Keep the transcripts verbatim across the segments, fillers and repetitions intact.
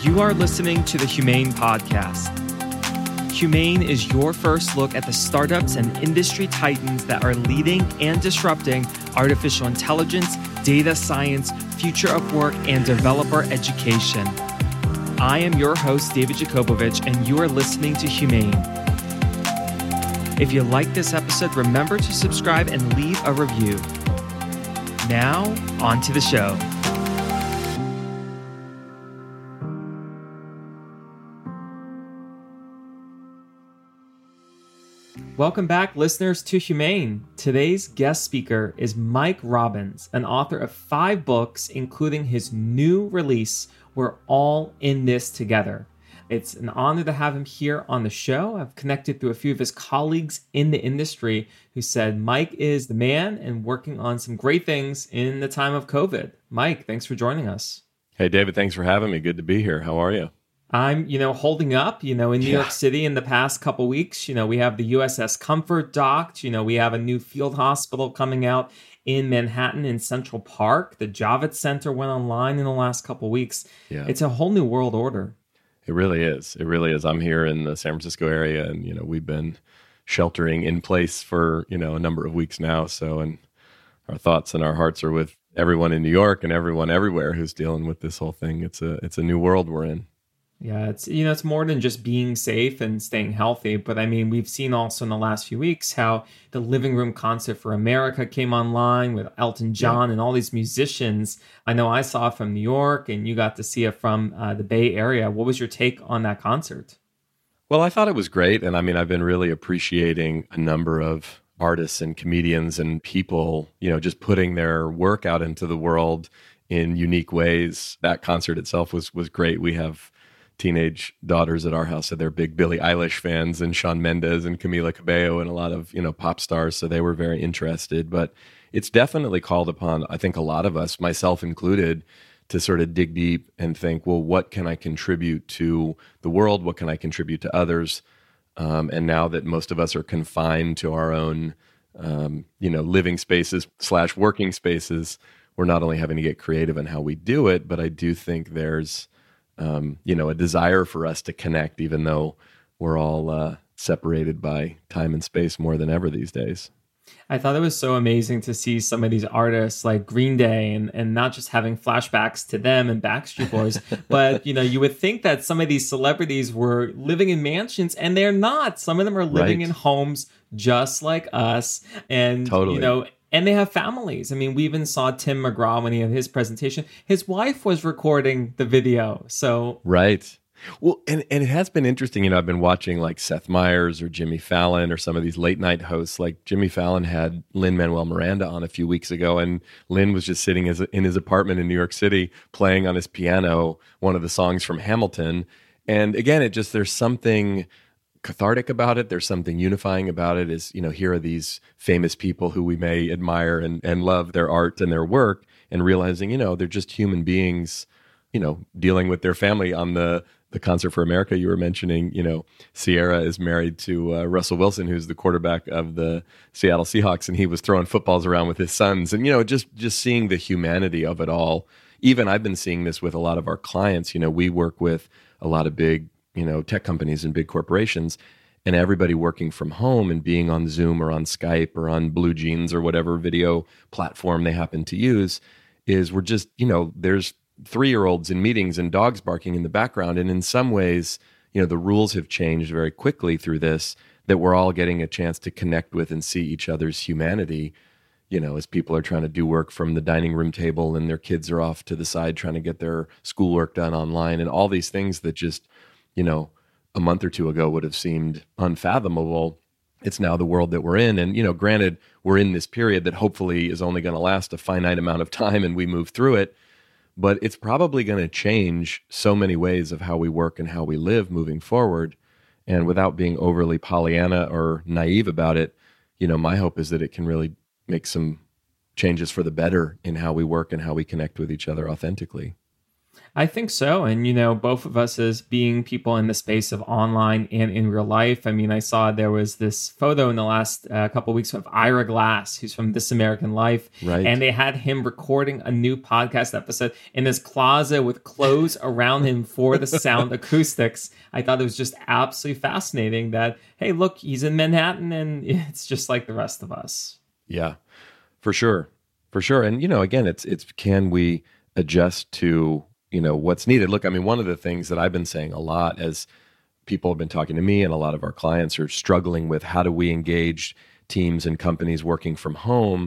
You are listening to the Humane Podcast. Humane is your first look at the startups and industry titans that are leading and disrupting artificial intelligence, data science, future of work, and developer education. I am your host, David Jakobovich, and you are listening to Humane. If you like this episode, remember to subscribe and leave a review. Now, on to the show. Welcome back, listeners, to Humane. Today's guest speaker is Mike Robbins, an author of five books, including his new release, We're All in This Together. It's an honor to have him here on the show. I've connected through a few of his colleagues in the industry who said Mike is the man and working on some great things in the time of COVID. Mike, thanks for joining us. Hey, David, thanks for having me. Good to be here. How are you? I'm, you know, holding up, you know, in New yeah. York City in the past couple weeks. You know, we have the U S S Comfort docked. You know, we have a new field hospital coming out in Manhattan in Central Park. The Javits Center went online in the last couple weeks. Yeah. It's a whole new world order. It really is. It really is. I'm here in the San Francisco area, and, you know, we've been sheltering in place for, you know, a number of weeks now. So, and our thoughts and our hearts are with everyone in New York and everyone everywhere who's dealing with this whole thing. It's a, it's a new world we're in. Yeah, it's, you know, it's more than just being safe and staying healthy. But I mean, we've seen also in the last few weeks how the Living Room Concert for America came online with Elton John yeah. and all these musicians. I know I saw it from New York, and you got to see it from uh, the Bay Area. What was your take on that concert? Well, I thought it was great. And I mean, I've been really appreciating a number of artists and comedians and people, you know, just putting their work out into the world in unique ways. That concert itself was was great. We have teenage daughters at our house, so they're big Billie Eilish fans, and Shawn Mendes and Camila Cabello and a lot of, you know, pop stars. So they were very interested. But it's definitely called upon, I think, a lot of us, myself included, to sort of dig deep and think, well, what can I contribute to the world? What can I contribute to others? Um, and now that most of us are confined to our own, um, you know, living spaces slash working spaces, we're not only having to get creative in how we do it, but I do think there's Um, you know, a desire for us to connect, even though we're all uh, separated by time and space more than ever these days. I thought it was so amazing to see some of these artists like Green Day and, and not just having flashbacks to them and Backstreet Boys, but, you know, you would think that some of these celebrities were living in mansions, and they're not. Some of them are living right. in homes just like us. And, totally. you know, and they have families. I mean, we even saw Tim McGraw when he had his presentation. His wife was recording the video. So right. Well, and, and it has been interesting. You know, I've been watching like Seth Meyers or Jimmy Fallon or some of these late night hosts. Like Jimmy Fallon had Lin-Manuel Miranda on a few weeks ago, and Lin was just sitting as, in his apartment in New York City playing on his piano one of the songs from Hamilton. And again, it just, there's something cathartic about it. There's something unifying about it. Is, you know, here are these famous people who we may admire and, and love their art and their work, and realizing, you know, they're just human beings, you know, dealing with their family. On the, the Concert for America you were mentioning, you know, Sierra is married to uh, Russell Wilson, who's the quarterback of the Seattle Seahawks, and he was throwing footballs around with his sons. And, you know, just, just seeing the humanity of it all. Even I've been seeing this with a lot of our clients. You know, we work with a lot of big, you know, tech companies and big corporations, and everybody working from home and being on Zoom or on Skype or on Blue Jeans or whatever video platform they happen to use, is we're just, you know, there's three-year-olds in meetings and dogs barking in the background. And in some ways, you know, the rules have changed very quickly through this, that we're all getting a chance to connect with and see each other's humanity, you know, as people are trying to do work from the dining room table and their kids are off to the side trying to get their schoolwork done online, and all these things that just, you know, a month or two ago would have seemed unfathomable. It's now the world that we're in. And, you know, granted, we're in this period that hopefully is only going to last a finite amount of time and we move through it, but it's probably going to change so many ways of how we work and how we live moving forward. And without being overly Pollyanna or naive about it, you know, my hope is that it can really make some changes for the better in how we work and how we connect with each other authentically. I think so. And, you know, both of us as being people in the space of online and in real life. I mean, I saw there was this photo in the last uh, couple of weeks of Ira Glass, who's from This American Life. Right. And they had him recording a new podcast episode in his closet with clothes around him for the sound acoustics. I thought it was just absolutely fascinating that, hey, look, he's in Manhattan and it's just like the rest of us. Yeah, for sure. For sure. And, you know, again, it's, it's, can we adjust to, you know, what's needed? Look, I mean, one of the things that I've been saying a lot as people have been talking to me and a lot of our clients are struggling with, how do we engage teams and companies working from home?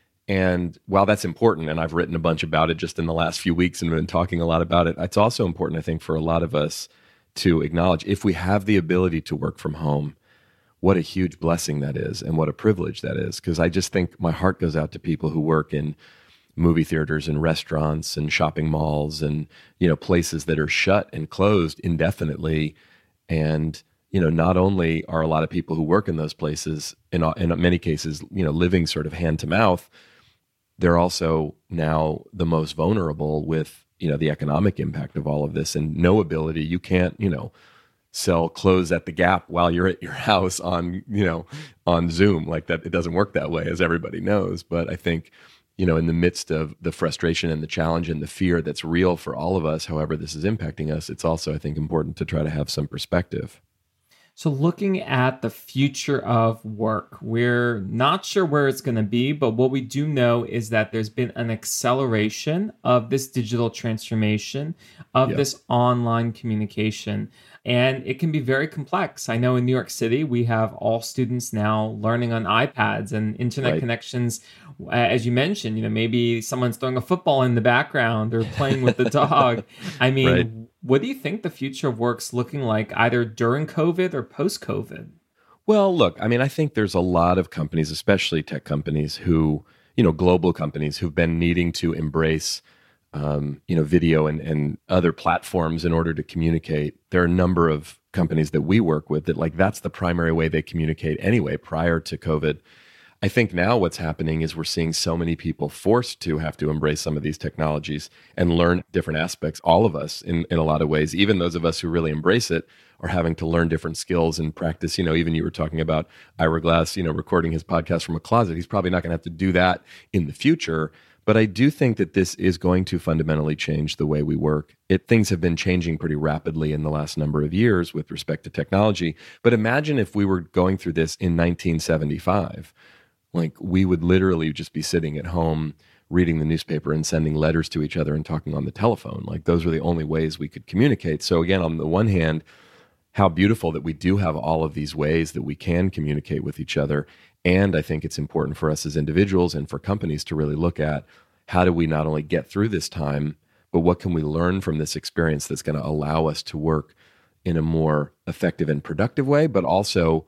And while that's important, and I've written a bunch about it just in the last few weeks and been talking a lot about it, it's also important, I think, for a lot of us to acknowledge, if we have the ability to work from home, what a huge blessing that is and what a privilege that is. Because I just think my heart goes out to people who work in movie theaters and restaurants and shopping malls and, you know, places that are shut and closed indefinitely. And, you know, not only are a lot of people who work in those places, in, in many cases, you know, living sort of hand to mouth, they're also now the most vulnerable with, you know, the economic impact of all of this and no ability. You can't, you know, sell clothes at the Gap while you're at your house on, you know, on Zoom. Like that, it doesn't work that way, as everybody knows. But I think, you know, in the midst of the frustration and the challenge and the fear that's real for all of us, however this is impacting us, it's also, I think, important to try to have some perspective. So looking at the future of work, we're not sure where it's going to be, but what we do know is that there's been an acceleration of this digital transformation, of Yep. this online communication, and it can be very complex. I know in New York City, we have all students now learning on iPads and internet Right. connections. Uh, As you mentioned, you know, maybe someone's throwing a football in the background or playing with the dog. I mean, Right. what do you think the future of work's looking like either during COVID or post-COVID? Well, look, I mean, I think there's a lot of companies, especially tech companies who, you know, global companies who've been needing to embrace, um, you know, video and, and other platforms in order to communicate. There are a number of companies that we work with that, like, that's the primary way they communicate anyway, prior to COVID. I think now what's happening is we're seeing so many people forced to have to embrace some of these technologies and learn different aspects. All of us, in, in a lot of ways, even those of us who really embrace it, are having to learn different skills and practice. You know, even you were talking about Ira Glass, you know, recording his podcast from a closet. He's probably not going to have to do that in the future. But I do think that this is going to fundamentally change the way we work. It, things have been changing pretty rapidly in the last number of years with respect to technology. But imagine if we were going through this in nineteen seventy-five. Like, we would literally just be sitting at home reading the newspaper and sending letters to each other and talking on the telephone. Like, those were the only ways we could communicate. So again, on the one hand, how beautiful that we do have all of these ways that we can communicate with each other. And I think it's important for us as individuals and for companies to really look at, how do we not only get through this time, but what can we learn from this experience that's going to allow us to work in a more effective and productive way, but also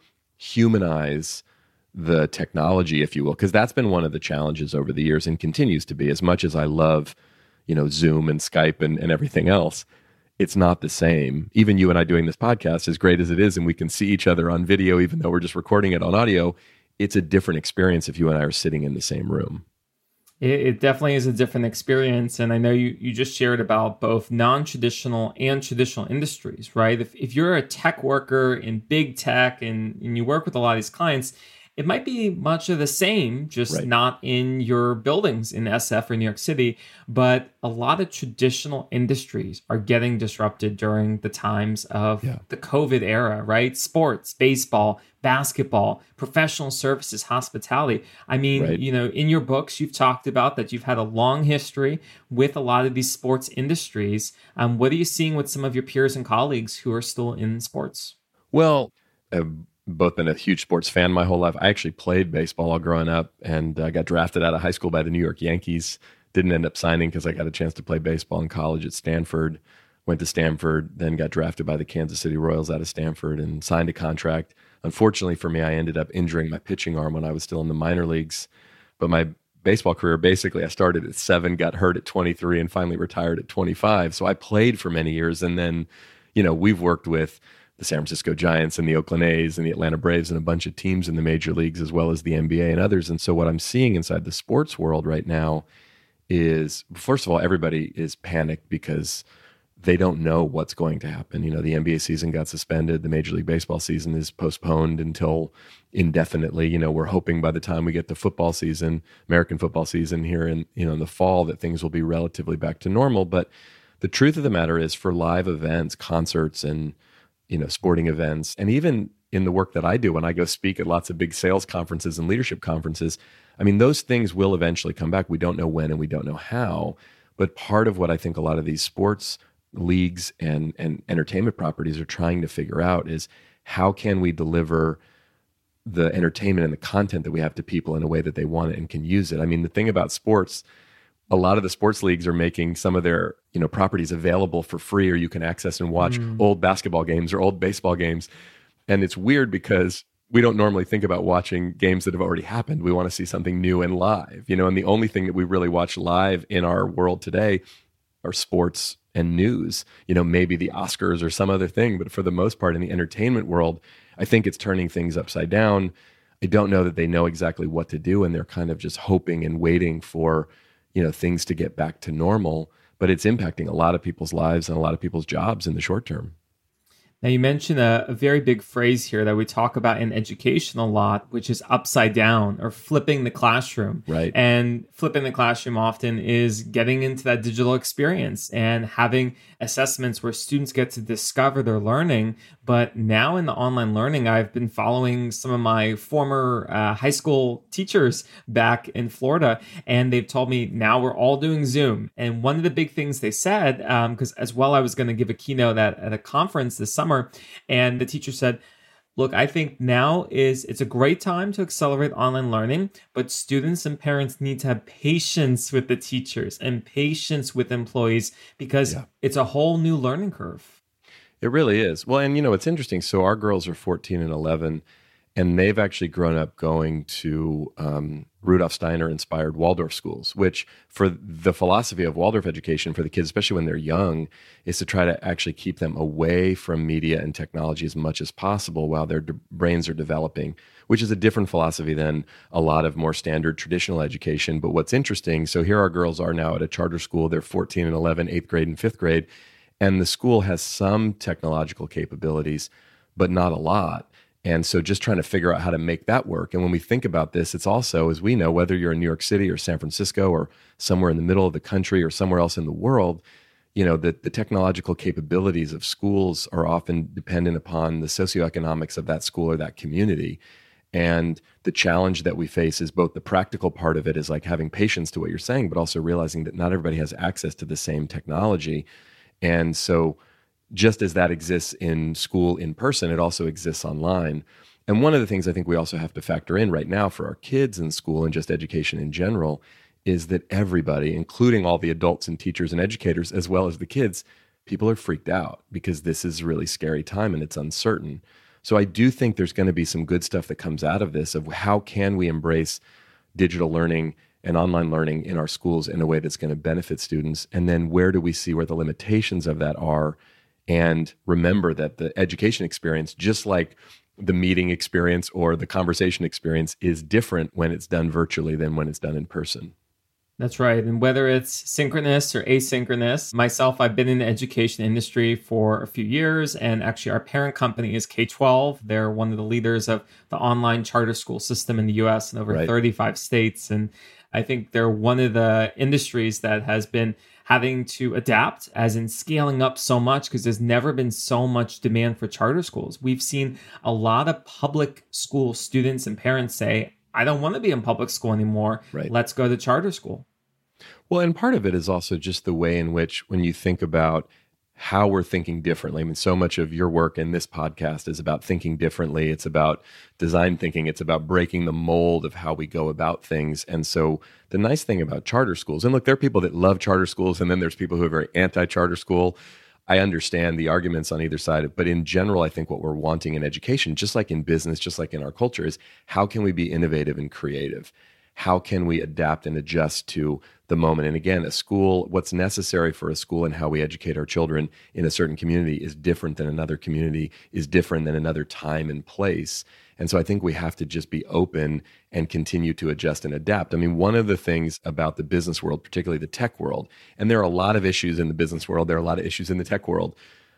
humanize the technology, if you will, because that's been one of the challenges over the years and continues to be. As much as I love, you know, Zoom and Skype and, and everything else, it's not the same. Even you and I doing this podcast, as great as it is, and we can see each other on video, even though we're just recording it on audio, it's a different experience if you and I are sitting in the same room. It, it definitely is a different experience. And I know you, you just shared about both non-traditional and traditional industries, right? If, if you're a tech worker in big tech and, and you work with a lot of these clients, it might be much of the same, just Right. not in your buildings in S F or New York City. But a lot of traditional industries are getting disrupted during the times of Yeah. the COVID era, right? Sports, baseball, basketball, professional services, hospitality. I mean, Right. you know, in your books, you've talked about that you've had a long history with a lot of these sports industries. Um, what are you seeing with some of your peers and colleagues who are still in sports? Well, I've both been a huge sports fan my whole life. I actually played baseball all growing up and uh, got drafted out of high school by the New York Yankees. Didn't end up signing because I got a chance to play baseball in college at Stanford. Went to Stanford, then got drafted by the Kansas City Royals out of Stanford and signed a contract. Unfortunately for me, I ended up injuring my pitching arm when I was still in the minor leagues. But my baseball career, basically, I started at seven, got hurt at twenty-three, and finally retired at twenty-five. So I played for many years. And then, you know, we've worked with the San Francisco Giants and the Oakland A's and the Atlanta Braves and a bunch of teams in the major leagues, as well as the N B A and others. And so what I'm seeing inside the sports world right now is, first of all, everybody is panicked because they don't know what's going to happen. You know, the N B A season got suspended. The Major League Baseball season is postponed until indefinitely. You know, we're hoping by the time we get to football season, American football season here in, you know, in the fall, that things will be relatively back to normal. But the truth of the matter is, for live events, concerts and, you know, sporting events, and even in the work that I do when I go speak at lots of big sales conferences and leadership conferences, I mean, those things will eventually come back. We don't know when and we don't know how. But part of what I think a lot of these sports leagues and, and entertainment properties are trying to figure out is, how can we deliver the entertainment and the content that we have to people in a way that they want it and can use it. I mean, the thing about sports, a lot of the sports leagues are making some of their, you know, properties available for free, or you can access and watch mm. old basketball games or old baseball games. And it's weird because we don't normally think about watching games that have already happened. We want to see something new and live, you know, and the only thing that we really watch live in our world today are sports and news, you know, maybe the Oscars or some other thing. But for the most part, in the entertainment world, I think it's turning things upside down. I don't know that they know exactly what to do, and they're kind of just hoping and waiting for, you know, things to get back to normal. But it's impacting a lot of people's lives and a lot of people's jobs in the short term. Now, you mentioned a, a very big phrase here that we talk about in education a lot, which is upside down, or flipping the classroom. Right. And flipping the classroom often is getting into that digital experience and having assessments where students get to discover their learning. But now in the online learning, I've been following some of my former uh, high school teachers back in Florida, and they've told me now we're all doing Zoom. And one of the big things they said, because um, as well, I was going to give a keynote at, at a conference this summer, and the teacher said, look, I think now is it's a great time to accelerate online learning, but students and parents need to have patience with the teachers and patience with employees, because yeah. it's a whole new learning curve. It really is. Well, and you know, it's interesting. So our girls are fourteen and eleven, and they've actually grown up going to um, Rudolf Steiner inspired Waldorf schools, which, for the philosophy of Waldorf education for the kids, especially when they're young, is to try to actually keep them away from media and technology as much as possible while their de- brains are developing, which is a different philosophy than a lot of more standard traditional education. But what's interesting, so here our girls are now at a charter school. They're fourteen and eleven, eighth grade and fifth grade, and the school has some technological capabilities, but not a lot. And so just trying to figure out how to make that work. And when we think about this, it's also, as we know, whether you're in New York City or San Francisco or somewhere in the middle of the country or somewhere else in the world, you know, the, the technological capabilities of schools are often dependent upon the socioeconomics of that school or that community. And the challenge that we face is both the practical part of it is like having patience to what you're saying, but also realizing that not everybody has access to the same technology. And so just as that exists in school in person, it also exists online. And one of the things I think we also have to factor in right now for our kids in school and just education in general is that everybody, including all the adults and teachers and educators, as well as the kids, people are freaked out because this is a really scary time and it's uncertain. So I do think there's going to be some good stuff that comes out of this, of how can we embrace digital learning and online learning in our schools in a way that's going to benefit students. And then where do we see where the limitations of that are? And remember that the education experience, just like the meeting experience or the conversation experience, is different when it's done virtually than when it's done in person. That's right. And whether it's synchronous or asynchronous, myself, I've been in the education industry for a few years. And actually, our parent company is K twelve. They're one of the leaders of the online charter school system in the U S in over right. thirty-five states. And I think they're one of the industries that has been having to adapt, as in scaling up so much, because there's never been so much demand for charter schools. We've seen a lot of public school students and parents say, I don't want to be in public school anymore. Right. Let's go to charter school. Well, and part of it is also just the way in which, when you think about how we're thinking differently. I mean, so much of your work in this podcast is about thinking differently. It's about design thinking. It's about breaking the mold of how we go about things. And so the nice thing about charter schools, and look, there are people that love charter schools, and then there's people who are very anti-charter school. I understand the arguments on either side, but in general, I think what we're wanting in education, just like in business, just like in our culture, is how can we be innovative and creative? how can we adapt and adjust to the moment? And again, a school, what's necessary for a school and how we educate our children in a certain community is different than another community, is different than another time and place. And so I think we have to just be open and continue to adjust and adapt. I mean, one of the things about the business world, particularly the tech world, and there are a lot of issues in the business world, there are a lot of issues in the tech world,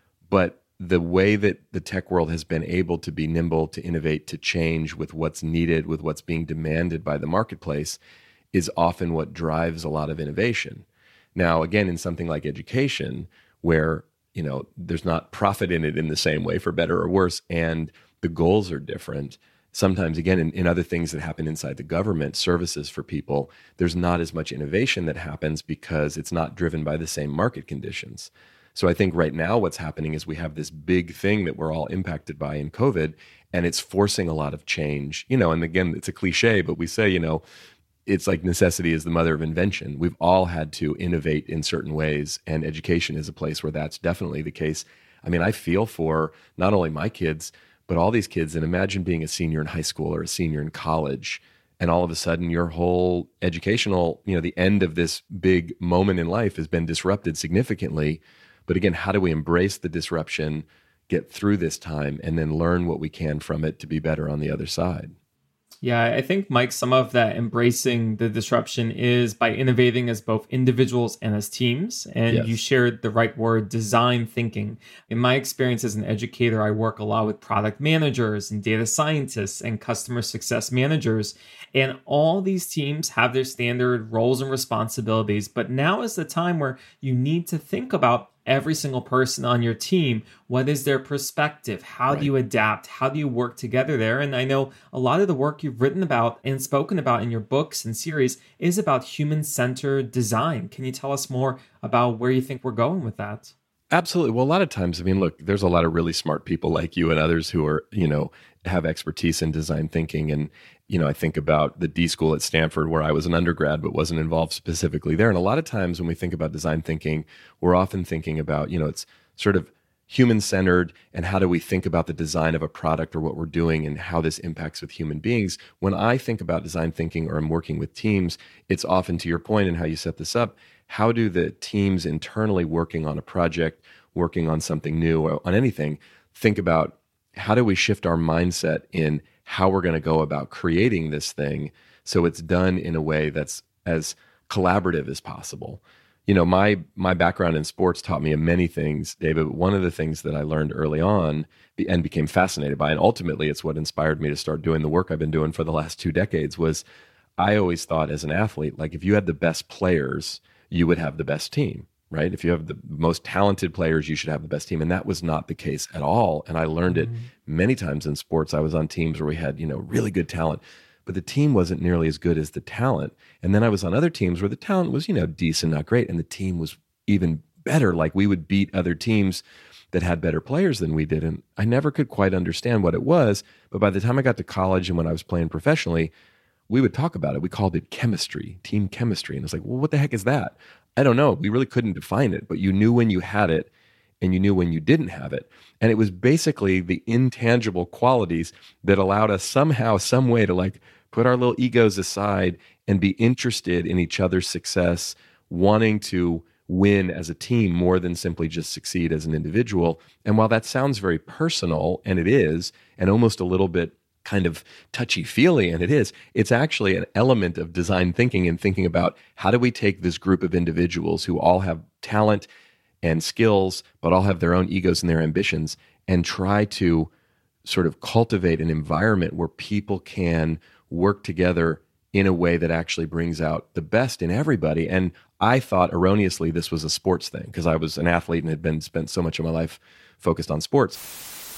but the way that the tech world has been able to be nimble, to innovate, to change with what's needed, with what's being demanded by the marketplace, is often what drives a lot of innovation. Now, again, in something like education, where, you know, there's not profit in it in the same way, for better or worse, and the goals are different. Sometimes, again, in, in other things that happen inside the government, services for people, there's not as much innovation that happens because it's not driven by the same market conditions. So I think right now what's happening is we have this big thing that we're all impacted by in COVID, and it's forcing a lot of change. You know, and again, it's a cliche, but we say, you know, it's like necessity is the mother of invention. We've all had to innovate in certain ways, and education is a place where that's definitely the case. I mean, I feel for not only my kids, but all these kids. And imagine being a senior in high school or a senior in college, and all of a sudden your whole educational, you know, the end of this big moment in life has been disrupted significantly. But again, how do we embrace the disruption, get through this time, and then learn what we can from it to be better on the other side? Yeah, I think, Mike, some of that embracing the disruption is by innovating as both individuals and as teams. And yes. You shared the right word, design thinking. In my experience as an educator, I work a lot with product managers and data scientists and customer success managers. And all these teams have their standard roles and responsibilities. But now is the time where you need to think about every single person on your team. What is their perspective? How right. do you adapt? How do you work together there? And I know a lot of the work you've written about and spoken about in your books and series is about human-centered design. Can you tell us more about where you think we're going with that? Absolutely. Well, a lot of times, I mean, look, there's a lot of really smart people like you and others who are, you know, have expertise in design thinking. And, you know, I think about the D School at Stanford, where I was an undergrad, but wasn't involved specifically there. And a lot of times when we think about design thinking, we're often thinking about, you know, it's sort of human-centered, and how do we think about the design of a product or what we're doing and how this impacts with human beings. When I think about design thinking or I'm working with teams, it's often, to your point and how you set this up, how do the teams internally working on a project, working on something new or on anything, think about how do we shift our mindset in how we're going to go about creating this thing so it's done in a way that's as collaborative as possible. You know, my my background in sports taught me many things, David. But one of the things that I learned early on and became fascinated by, and ultimately it's what inspired me to start doing the work I've been doing for the last two decades, was I always thought as an athlete, like if you had the best players, you would have the best team, right? If you have the most talented players, you should have the best team. And that was not the case at all. And I learned mm-hmm. it many times in sports. I was on teams where we had, you know, really good talent, but the team wasn't nearly as good as the talent. And then I was on other teams where the talent was, you know, decent, not great. And the team was even better. Like we would beat other teams that had better players than we did. And I never could quite understand what it was. But by the time I got to college and when I was playing professionally, we would talk about it. We called it chemistry, team chemistry. And it's like, well, what the heck is that? I don't know. We really couldn't define it, but you knew when you had it and you knew when you didn't have it. And it was basically the intangible qualities that allowed us somehow, some way to like put our little egos aside and be interested in each other's success, wanting to win as a team more than simply just succeed as an individual. And while that sounds very personal, and it is, and almost a little bit kind of touchy-feely, and it is, it's actually an element of design thinking and thinking about how do we take this group of individuals who all have talent and skills, but all have their own egos and their ambitions, and try to sort of cultivate an environment where people can work together in a way that actually brings out the best in everybody. And I thought erroneously this was a sports thing because I was an athlete and had been spent so much of my life focused on sports.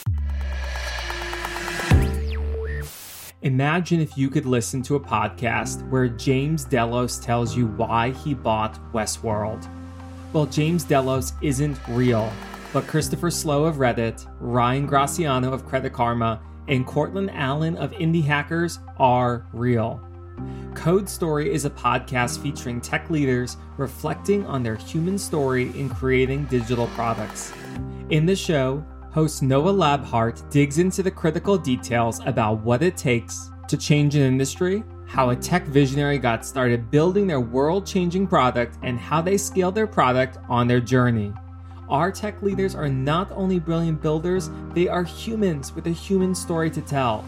Imagine if you could listen to a podcast where James Delos tells you why he bought Westworld. Well, James Delos isn't real, but Christopher Slow of Reddit, Ryan Graciano of Credit Karma, and Cortland Allen of Indie Hackers are real. Code Story is a podcast featuring tech leaders reflecting on their human story in creating digital products. In the show, host Noah Labhart digs into the critical details about what it takes to change an industry, how a tech visionary got started building their world-changing product and how they scaled their product on their journey. Our tech leaders are not only brilliant builders, they are humans with a human story to tell.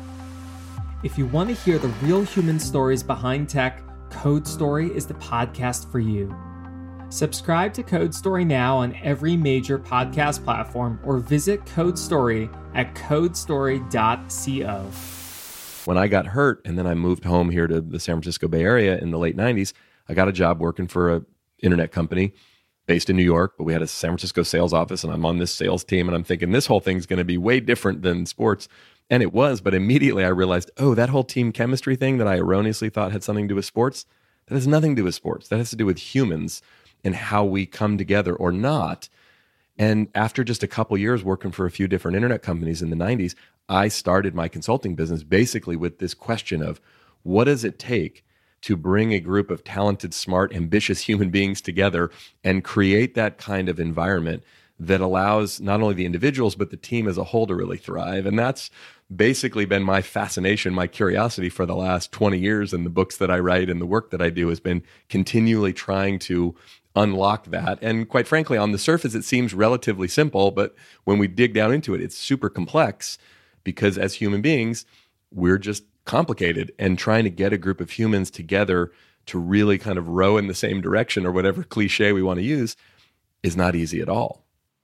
If you want to hear the real human stories behind tech, Code Story is the podcast for you. Subscribe to Code Story now on every major podcast platform or visit Code Story at code story dot co. When I got hurt and then I moved home here to the San Francisco Bay Area in the late nineties, I got a job working for an internet company based in New York, but we had a San Francisco sales office and I'm on this sales team and I'm thinking this whole thing's going to be way different than sports. And it was, but immediately I realized, oh, that whole team chemistry thing that I erroneously thought had something to do with sports, that has nothing to do with sports. That has to do with humans and how we come together or not. And after just a couple years working for a few different internet companies in the nineties, I started my consulting business basically with this question of what does it take to bring a group of talented, smart, ambitious human beings together and create that kind of environment that allows not only the individuals, but the team as a whole to really thrive. And that's basically been my fascination, my curiosity for the last twenty years. And the books that I write and the work that I do has been continually trying to unlock that. And quite frankly, on the surface, it seems relatively simple, but when we dig down into it, it's super complex because as human beings, we're just complicated, and trying to get a group of humans together to really kind of row in the same direction or whatever cliche we want to use is not easy at all.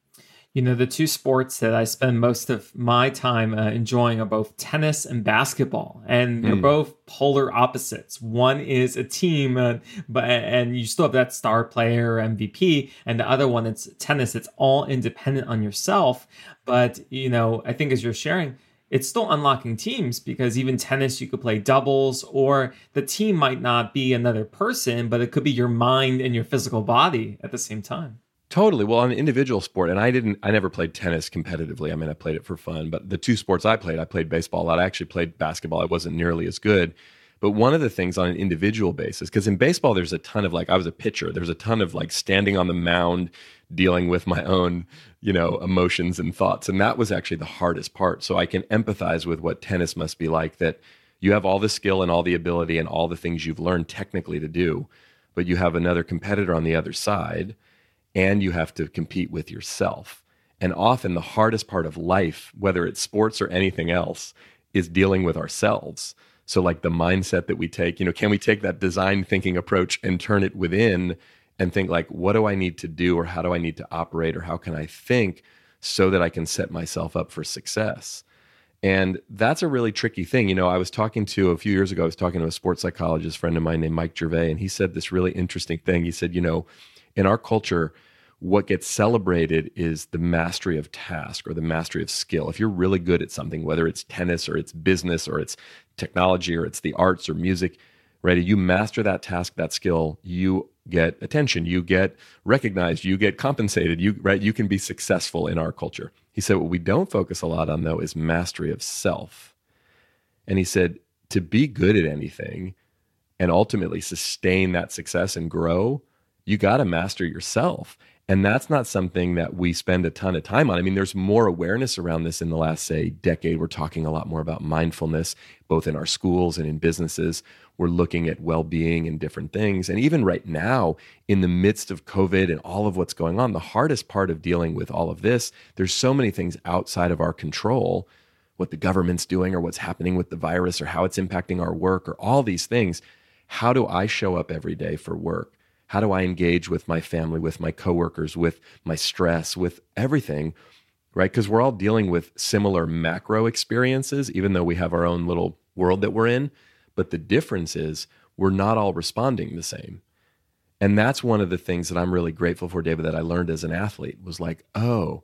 You know, the two sports that I spend most of my time uh, enjoying are both tennis and basketball, and they're mm. both polar opposites. One is a team, uh, but and you still have that star player, M V P, and the other one, it's tennis. It's all independent on yourself. But, you know, I think as you're sharing, it's still unlocking teams because even tennis, you could play doubles, or the team might not be another person, but it could be your mind and your physical body at the same time. Totally. Well, on an individual sport, and I didn't, I never played tennis competitively. I mean, I played it for fun, but the two sports I played, I played baseball a lot. I actually played basketball. I wasn't nearly as good. But one of the things on an individual basis, because in baseball, there's a ton of like, I was a pitcher. There's a ton of like standing on the mound, dealing with my own, you know, emotions and thoughts. And that was actually the hardest part. So I can empathize with what tennis must be like, that you have all the skill and all the ability and all the things you've learned technically to do, but you have another competitor on the other side. And you have to compete with yourself. And often the hardest part of life, whether it's sports or anything else, is dealing with ourselves. So like the mindset that we take, you know, can we take that design thinking approach and turn it within and think like, what do I need to do, or how do I need to operate, or how can I think so that I can set myself up for success? And that's a really tricky thing. You know, I was talking to, a few years ago, I was talking to a sports psychologist friend of mine named Mike Gervais, and he said this really interesting thing. He said, you know, in our culture, what gets celebrated is the mastery of task or the mastery of skill. If you're really good at something, whether it's tennis or it's business or it's technology or it's the arts or music, right? You master that task, that skill, you get attention, you get recognized, you get compensated, you right? You can be successful in our culture. He said, what we don't focus a lot on though is mastery of self. And he said, to be good at anything and ultimately sustain that success and grow, you got to master yourself. And that's not something that we spend a ton of time on. I mean, there's more awareness around this in the last, say, decade. We're talking a lot more about mindfulness, both in our schools and in businesses. We're looking at well-being and different things. And even right now, in the midst of COVID and all of what's going on, the hardest part of dealing with all of this, there's so many things outside of our control, what the government's doing or what's happening with the virus or how it's impacting our work or all these things. How do I show up every day for work? How do I engage with my family, with my coworkers, with my stress, with everything, right? Because we're all dealing with similar macro experiences, even though we have our own little world that we're in. But the difference is we're not all responding the same. And that's one of the things that I'm really grateful for, David, that I learned as an athlete was like, oh,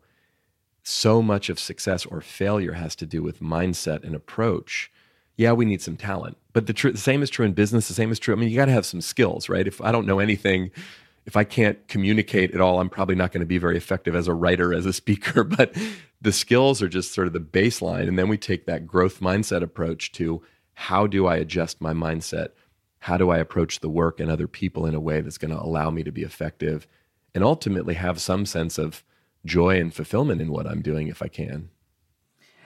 so much of success or failure has to do with mindset and approach. Yeah, we need some talent, but the, tr- the same is true in business. The same is true. I mean, you got to have some skills, right? If I don't know anything, if I can't communicate at all, I'm probably not going to be very effective as a writer, as a speaker, but the skills are just sort of the baseline. And then we take that growth mindset approach to how do I adjust my mindset? How do I approach the work and other people in a way that's going to allow me to be effective and ultimately have some sense of joy and fulfillment in what I'm doing if I can?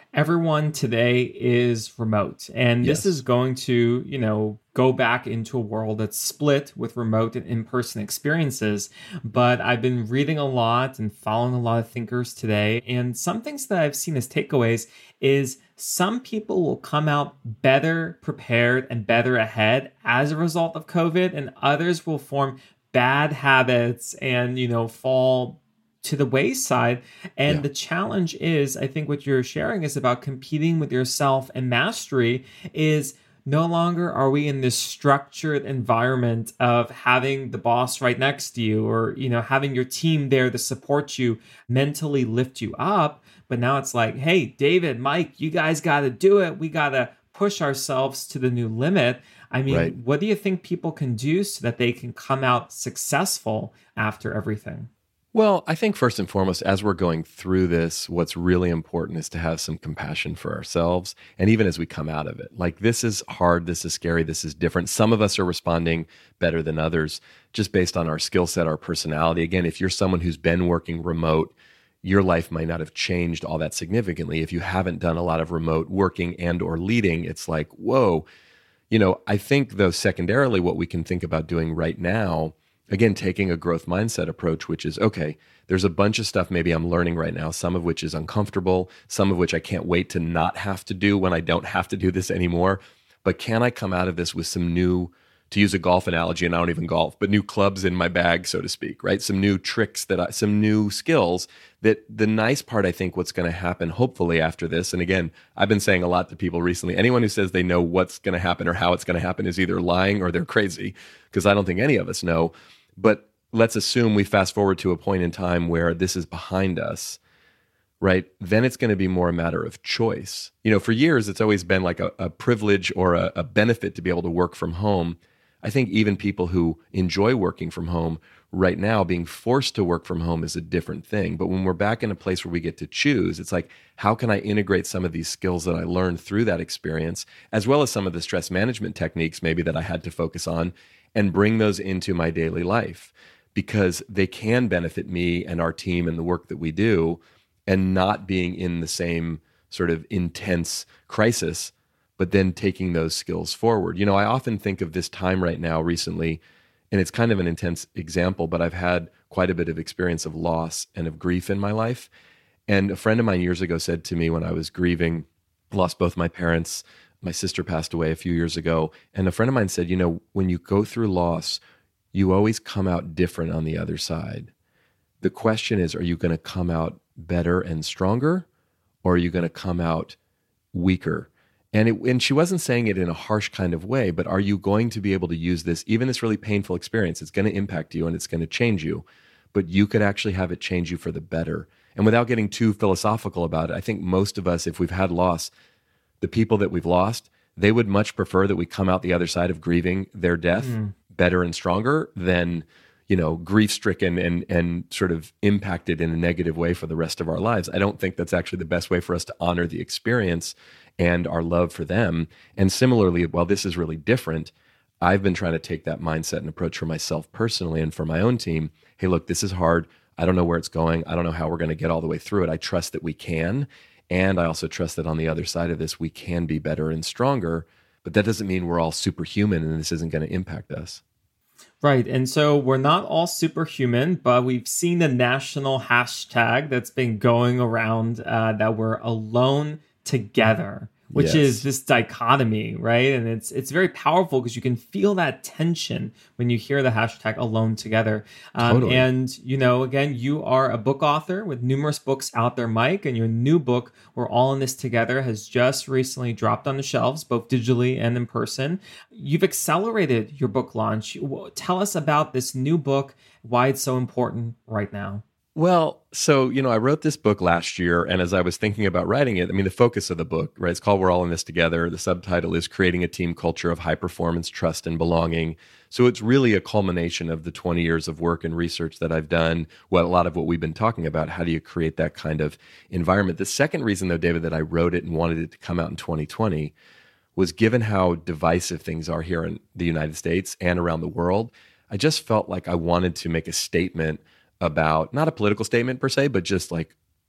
everyone today is remote. And Yes. this is going to, you know, go back into a world that's split with remote and in-person experiences. But I've been reading a lot and following a lot of thinkers today. And some things that I've seen as takeaways is some people will come out better prepared and better ahead as a result of COVID, and others will form bad habits and, you know, fall to the wayside. And Yeah. the challenge is, I think what you're sharing is about competing with yourself, and mastery is no longer are we in this structured environment of having the boss right next to you, or, you know, having your team there to support you, mentally lift you up. But now it's like, hey, David, Mike, you guys got to do it. We got to push ourselves to the new limit. I mean, Right. what do you think people can do so that they can come out successful after everything? Well, I think first and foremost, as we're going through this, what's really important is to have some compassion for ourselves. And even as we come out of it, like, this is hard, this is scary, this is different. Some of us are responding better than others just based on our skill set, our personality. Again, if you're someone who's been working remote, your life might not have changed all that significantly. If you haven't done a lot of remote working and or leading, it's like, whoa. You know, I think, though, secondarily, what we can think about doing right now, again, taking a growth mindset approach, which is, okay, there's a bunch of stuff maybe I'm learning right now, some of which is uncomfortable, some of which I can't wait to not have to do when I don't have to do this anymore. But can I come out of this with some new, to use a golf analogy, and I don't even golf, but new clubs in my bag, so to speak, right? Some new tricks that I, some new skills that the nice part, I think, what's going to happen hopefully after this. And again, I've been saying a lot to people recently, anyone who says they know what's going to happen or how it's going to happen is either lying or they're crazy, because I don't think any of us know. But let's assume we fast forward to a point in time where this is behind us, right? Then it's going to be more a matter of choice. You know, for years, it's always been like a, a privilege or a, a benefit to be able to work from home. I think even people who enjoy working from home right now, being forced to work from home is a different thing. But when we're back in a place where we get to choose, it's like, how can I integrate some of these skills that I learned through that experience, as well as some of the stress management techniques maybe that I had to focus on, and bring those into my daily life, because they can benefit me and our team and the work that we do, and not being in the same sort of intense crisis, but then taking those skills forward. You know, I often think of this time right now recently, and it's kind of an intense example, but I've had quite a bit of experience of loss and of grief in my life. And a friend of mine years ago said to me when I was grieving, lost both my parents, my sister passed away a few years ago, and a friend of mine said, you know, when you go through loss, you always come out different on the other side. The question is, are you going to come out better and stronger, or are you going to come out weaker? And it, and she wasn't saying it in a harsh kind of way, but are you going to be able to use this, even this really painful experience? It's going to impact you and it's going to change you, but you could actually have it change you for the better. And without getting too philosophical about it, I think most of us, if we've had loss, the people that we've lost, they would much prefer that we come out the other side of grieving their death mm. better and stronger than, you know, grief-stricken and and sort of impacted in a negative way for the rest of our lives. I don't think that's actually the best way for us to honor the experience and our love for them. And similarly, while this is really different, I've been trying to take that mindset and approach for myself personally and for my own team. Hey, look, this is hard. I don't know where it's going. I don't know how we're going to get all the way through it. I trust that we can. And I also trust that on the other side of this, we can be better and stronger. But that doesn't mean we're all superhuman and this isn't going to impact us. Right. And so we're not all superhuman, but we've seen the national hashtag that's been going around uh, that we're alone together, which Yes. is this dichotomy, right? And it's it's very powerful because you can feel that tension when you hear the hashtag alone together. Um, Totally. And, you know, again, you are a book author with numerous books out there, Mike, and your new book, We're All in This Together, has just recently dropped on the shelves, both digitally and in person. You've accelerated your book launch. Tell us about this new book, why it's so important right now. Well, so, you know, I wrote this book last year, and as I was thinking about writing it, I mean, the focus of the book, right, it's called We're All in This Together. The subtitle is Creating a Team Culture of High Performance, Trust, and Belonging. So it's really a culmination of the twenty years of work and research that I've done, well, a lot of what we've been talking about. How do you create that kind of environment? The second reason, though, David, that I wrote it and wanted it to come out in twenty twenty was, given how divisive things are here in the United States and around the world, I just felt like I wanted to make a statement about, not a political statement per se, but just like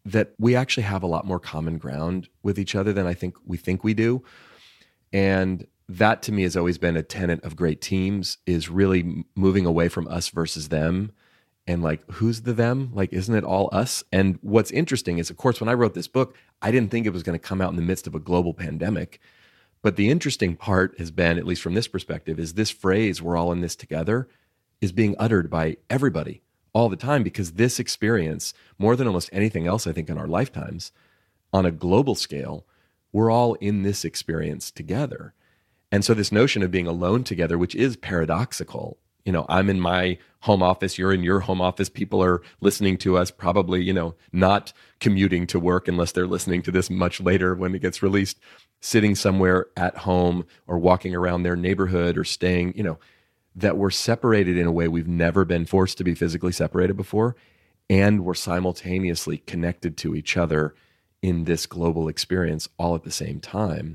that we actually have a lot more common ground with each other than I think we think we do. And that to me has always been a tenet of great teams, is really moving away from us versus them. And like, who's the them? Like, isn't it all us? And what's interesting is, of course, when I wrote this book, I didn't think it was going to come out in the midst of a global pandemic. But the interesting part has been, at least from this perspective, is this phrase, we're all in this together, is being uttered by everybody all the time, because this experience, more than almost anything else, I think, in our lifetimes, on a global scale, we're all in this experience together. And so this notion of being alone together, which is paradoxical, you know, I'm in my home office, you're in your home office, people are listening to us, probably, you know, not commuting to work unless they're listening to this much later when it gets released, sitting somewhere at home or walking around their neighborhood or staying, you know, that we're separated in a way we've never been forced to be physically separated before. And we're simultaneously connected to each other in this global experience all at the same time.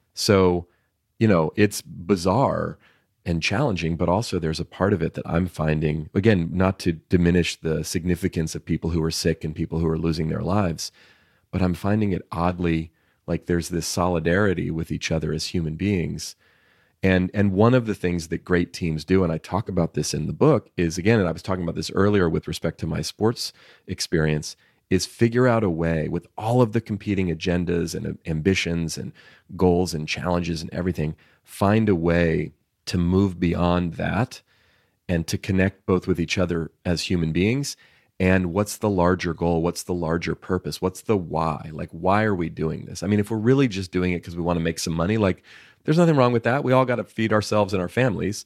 So, you know, it's bizarre and challenging, but also there's a part of it that I'm finding, again, not to diminish the significance of people who are sick and people who are losing their lives, but I'm finding it oddly like there's this solidarity with each other as human beings. And and one of the things that great teams do, and I talk about this in the book, is, again, and I was talking about this earlier with respect to my sports experience, is figure out a way with all of the competing agendas and ambitions and goals and challenges and everything, find a way to move beyond that and to connect both with each other as human beings. And what's the larger goal? What's the larger purpose? What's the why? Like, why are we doing this? I mean, if we're really just doing it because we want to make some money, like, there's nothing wrong with that. We all got to feed ourselves and our families.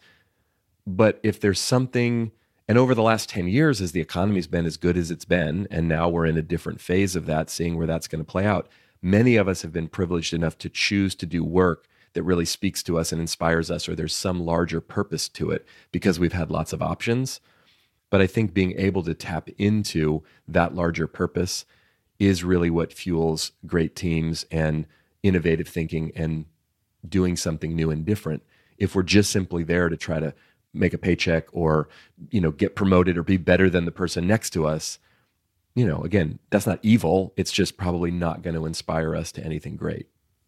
But if there's something, and over the last ten years, as the economy's been as good as it's been, and now we're in a different phase of that, seeing where that's going to play out, many of us have been privileged enough to choose to do work that really speaks to us and inspires us, or there's some larger purpose to it because we've had lots of options. But I think being able to tap into that larger purpose is really what fuels great teams and innovative thinking and doing something new and different. If we're just simply there to try to make a paycheck or, you know, get promoted or be better than the person next to us, you know, again, that's not evil. It's just probably not going to inspire us to anything great.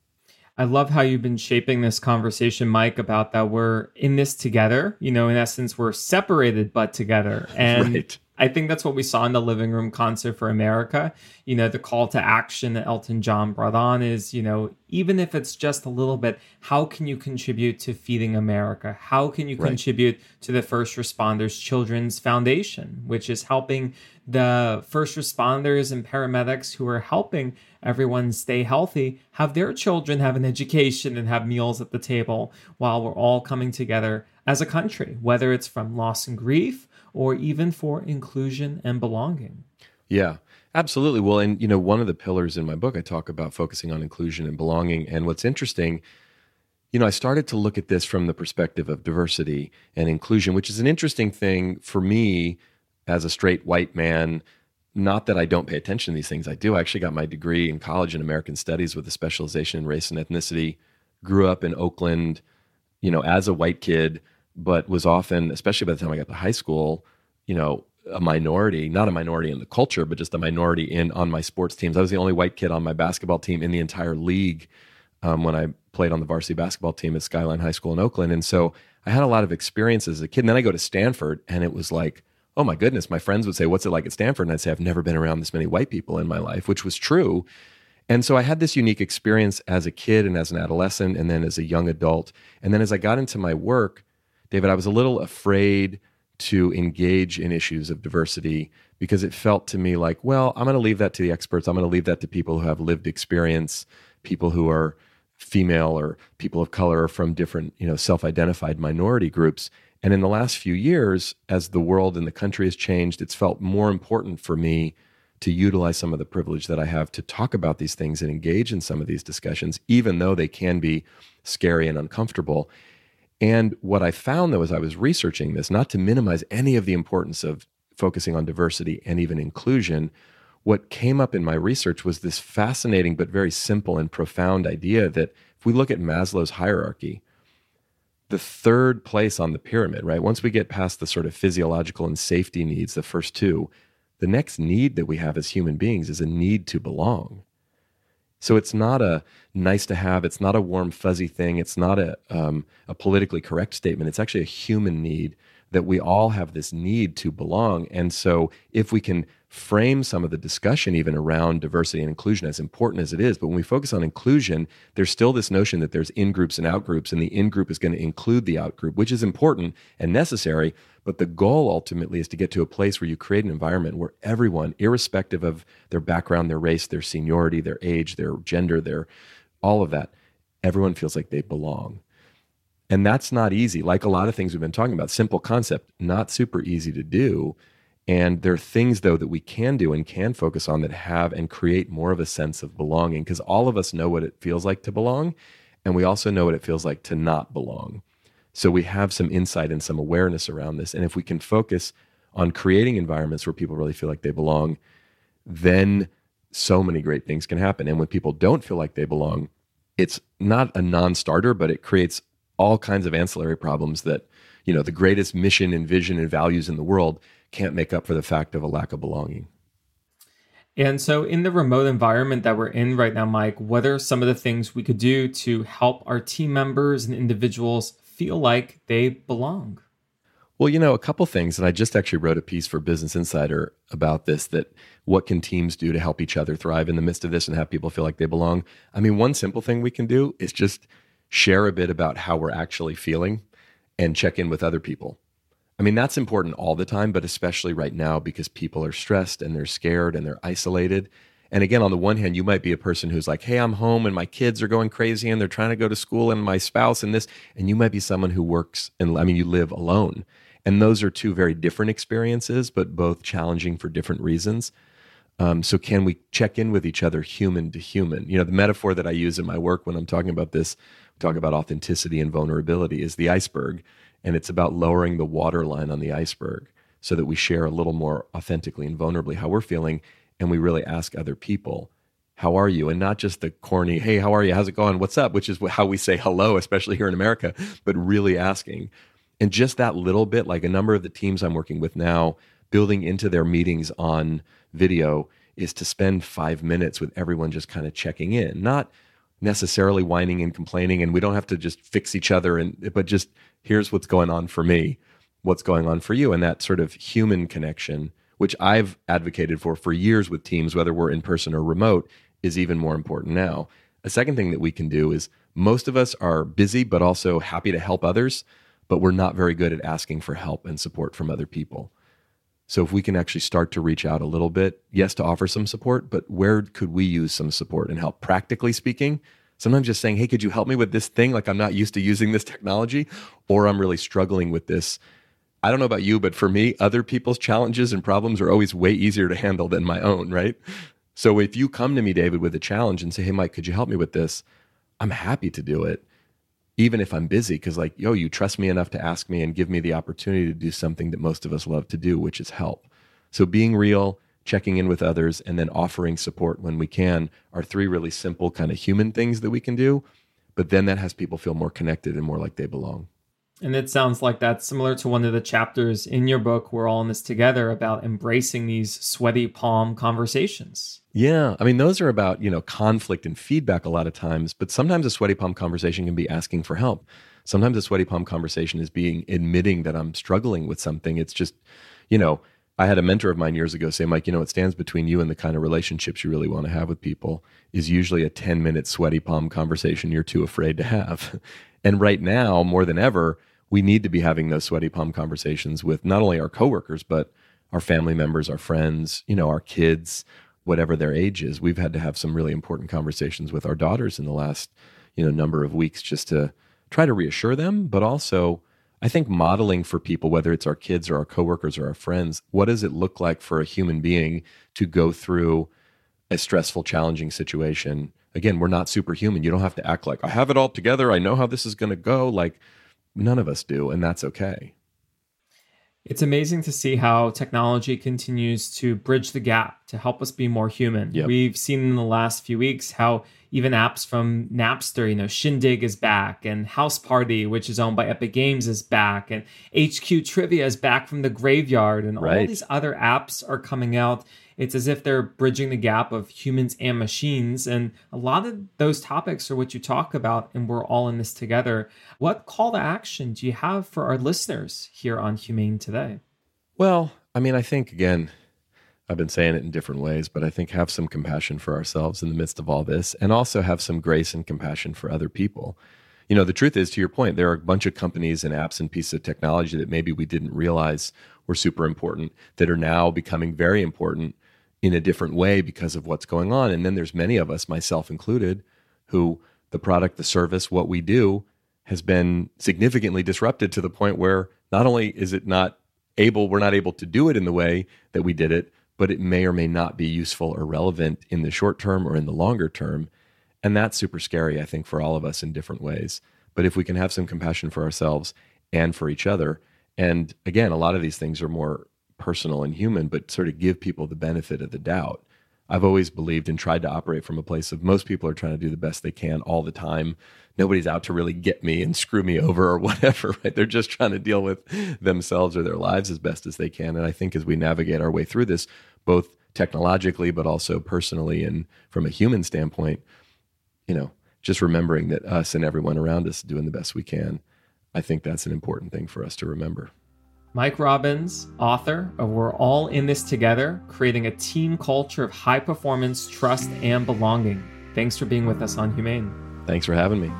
I love how you've been shaping this conversation, Mike, about that we're in this together. You know, in essence, we're separated but together. And right. I think that's what we saw in the Living Room Concert for America. You know, the call to action that Elton John brought on is, you know, even if it's just a little bit, how can you contribute to Feeding America? How can you right. contribute to the First Responders Children's Foundation, which is helping the first responders and paramedics who are helping everyone stay healthy, have their children have an education and have meals at the table while we're all coming together as a country, whether it's from loss and grief or even for inclusion and belonging. Yeah, absolutely. Well, and you know, one of the pillars in my book, I talk about focusing on inclusion and belonging. And what's interesting, you know, I started to look at this from the perspective of diversity and inclusion, which is an interesting thing for me as a straight white man. Not that I don't pay attention to these things. I do. I actually got my degree in college in American Studies with a specialization in race and ethnicity. Grew up in Oakland, you know, as a white kid, but was often, especially by the time I got to high school, you know, a minority, not a minority in the culture, but just a minority in on my sports teams. I was the only white kid on my basketball team in the entire league um, when I played on the varsity basketball team at Skyline High School in Oakland. And so I had a lot of experience as a kid. And then I go to Stanford and it was like, oh my goodness, my friends would say, what's it like at Stanford? And I'd say, I've never been around this many white people in my life, which was true. And so I had this unique experience as a kid and as an adolescent and then as a young adult. And then as I got into my work, David, I was a little afraid to engage in issues of diversity because it felt to me like, well, I'm going to leave that to the experts. I'm going to leave that to people who have lived experience, people who are female or people of color or from different, you know, self-identified minority groups. And in the last few years, as the world and the country has changed, it's felt more important for me to utilize some of the privilege that I have to talk about these things and engage in some of these discussions, even though they can be scary and uncomfortable. And what I found, though, as I was researching this, not to minimize any of the importance of focusing on diversity and even inclusion, what came up in my research was this fascinating but very simple and profound idea that if we look at Maslow's hierarchy, the third place on the pyramid, right? Once we get past the sort of physiological and safety needs, the first two, the next need that we have as human beings is a need to belong. So it's not a nice to have, it's not a warm, fuzzy thing, it's not a, um, a politically correct statement. It's actually a human need that we all have this need to belong. And so if we can frame some of the discussion even around diversity and inclusion, as important as it is, but when we focus on inclusion, there's still this notion that there's in-groups and out-groups, and the in-group is going to include the out-group, which is important and necessary. But the goal ultimately is to get to a place where you create an environment where everyone, irrespective of their background, their race, their seniority, their age, their gender, their all of that, everyone feels like they belong. And that's not easy. Like a lot of things we've been talking about, simple concept, not super easy to do. And there are things, though, that we can do and can focus on that have and create more of a sense of belonging, because all of us know what it feels like to belong, and we also know what it feels like to not belong. So we have some insight and some awareness around this. And if we can focus on creating environments where people really feel like they belong, then so many great things can happen. And when people don't feel like they belong, it's not a non-starter, but it creates all kinds of ancillary problems that, you know, the greatest mission and vision and values in the world can't make up for the fact of a lack of belonging. And so in the remote environment that we're in right now, Mike, what are some of the things we could do to help our team members and individuals feel like they belong? Well, you know, a couple things, and I just actually wrote a piece for Business Insider about this, that what can teams do to help each other thrive in the midst of this and have people feel like they belong? I mean, one simple thing we can do is just share a bit about how we're actually feeling and check in with other people. I mean, that's important all the time, but especially right now because people are stressed and they're scared and they're isolated. And again, on the one hand, you might be a person who's like, hey, I'm home and my kids are going crazy and they're trying to go to school and my spouse and this. And you might be someone who works and, I mean, you live alone. And those are two very different experiences, but both challenging for different reasons. Um, so can we check in with each other human to human? You know, the metaphor that I use in my work when I'm talking about this, talk about authenticity and vulnerability, is the iceberg. And it's about lowering the water line on the iceberg so that we share a little more authentically and vulnerably how we're feeling. And we really ask other people, how are you? And not just the corny, hey, how are you? How's it going? What's up? Which is how we say hello, especially here in America, but really asking. And just that little bit, like a number of the teams I'm working with now, building into their meetings on video is to spend five minutes with everyone just kind of checking in, not necessarily whining and complaining. And we don't have to just fix each other, and but just here's what's going on for me, what's going on for you. And that sort of human connection, which I've advocated for for years with teams, whether we're in person or remote, is even more important now. A second thing that we can do is most of us are busy, but also happy to help others, but we're not very good at asking for help and support from other people. So if we can actually start to reach out a little bit, yes, to offer some support, but where could we use some support and help? Practically speaking, sometimes just saying, hey, could you help me with this thing? Like, I'm not used to using this technology, or I'm really struggling with this. I don't know about you, but for me, other people's challenges and problems are always way easier to handle than my own, right? So if you come to me, David, with a challenge and say, hey, Mike, could you help me with this? I'm happy to do it, even if I'm busy, because like, yo, you trust me enough to ask me and give me the opportunity to do something that most of us love to do, which is help. So being real, checking in with others, and then offering support when we can are three really simple kind of human things that we can do. But then that has people feel more connected and more like they belong. And it sounds like that's similar to one of the chapters in your book, We're All in This Together, about embracing these sweaty palm conversations. Yeah. I mean, those are about, you know, conflict and feedback a lot of times, but sometimes a sweaty palm conversation can be asking for help. Sometimes a sweaty palm conversation is being admitting that I'm struggling with something. It's just, you know, I had a mentor of mine years ago say, Mike, you know, what stands between you and the kind of relationships you really want to have with people is usually a ten minute sweaty palm conversation you're too afraid to have. And right now, more than ever, we need to be having those sweaty palm conversations with not only our coworkers, but our family members, our friends, you know, our kids, whatever their age is. We've had to have some really important conversations with our daughters in the last, you know, number of weeks just to try to reassure them, but also I think modeling for people, whether it's our kids or our coworkers or our friends, what does it look like for a human being to go through a stressful, challenging situation? Again, we're not superhuman. You don't have to act like, I have it all together. I know how this is going to go. Like, none of us do, and that's okay. It's amazing to see how technology continues to bridge the gap to help us be more human. Yep. We've seen in the last few weeks how even apps from Napster. You know, Shindig is back, and House Party, which is owned by Epic Games, is back, and H Q Trivia is back from the graveyard, and right. all these other apps are coming out. It's as if they're bridging the gap of humans and machines. And a lot of those topics are what you talk about, and we're all in this together. What call to action do you have for our listeners here on Humane today? Well, I mean, I think, again, I've been saying it in different ways, but I think have some compassion for ourselves in the midst of all this, and also have some grace and compassion for other people. You know, the truth is, to your point, there are a bunch of companies and apps and pieces of technology that maybe we didn't realize were super important that are now becoming very important in a different way because of what's going on. And then there's many of us, myself included, who the product, the service, what we do has been significantly disrupted to the point where not only is it not able, we're not able to do it in the way that we did it, but it may or may not be useful or relevant in the short term or in the longer term. And that's super scary, I think, for all of us in different ways. But if we can have some compassion for ourselves and for each other, and again, a lot of these things are more personal and human, but sort of give people the benefit of the doubt. I've always believed and tried to operate from a place of most people are trying to do the best they can all the time. Nobody's out to really get me and screw me over or whatever, right? They're just trying to deal with themselves or their lives as best as they can. And I think as we navigate our way through this, both technologically, but also personally and from a human standpoint, you know, just remembering that us and everyone around us doing the best we can, I think that's an important thing for us to remember. Mike Robbins, author of We're All in This Together, creating a team culture of high performance, trust, and belonging. Thanks for being with us on Humane. Thanks for having me.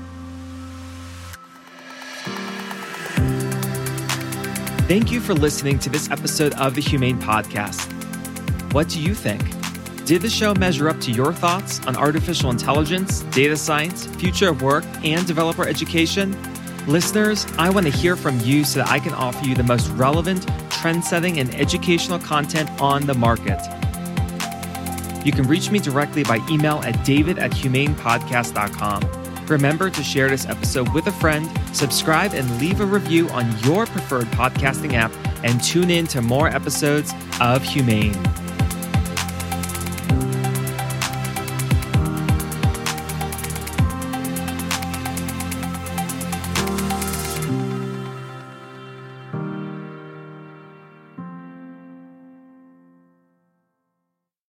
Thank you for listening to this episode of the Humane Podcast. What do you think? Did the show measure up to your thoughts on artificial intelligence, data science, future of work, and developer education? Listeners, I want to hear from you so that I can offer you the most relevant, trend-setting, and educational content on the market. You can reach me directly by email at david at humane podcast dot com. Remember to share this episode with a friend, subscribe, and leave a review on your preferred podcasting app, and tune in to more episodes of Humane.